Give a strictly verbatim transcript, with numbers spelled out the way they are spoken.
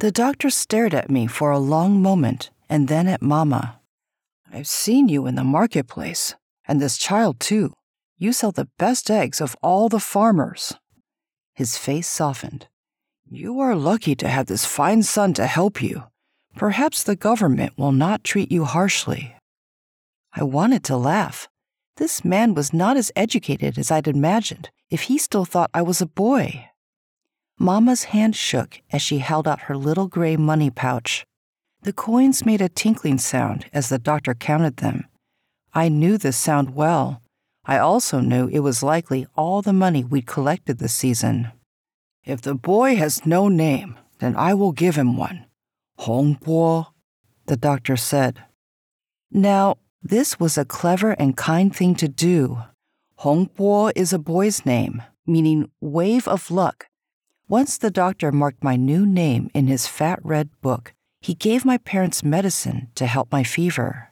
The doctor stared at me for a long moment and then at Mama. I've seen you in the marketplace, and this child too. You sell the best eggs of all the farmers. His face softened. You are lucky to have this fine son to help you. Perhaps the government will not treat you harshly. I wanted to laugh. This man was not as educated as I'd imagined, if he still thought I was a boy. Mama's hand shook as she held out her little gray money pouch. The coins made a tinkling sound as the doctor counted them. I knew this sound well. I also knew it was likely all the money we'd collected this season. If the boy has no name, then I will give him one. Hong Bo, the doctor said. Now, this was a clever and kind thing to do. Hong Bo is a boy's name, meaning wave of luck. Once the doctor marked my new name in his fat red book, he gave my parents medicine to help my fever.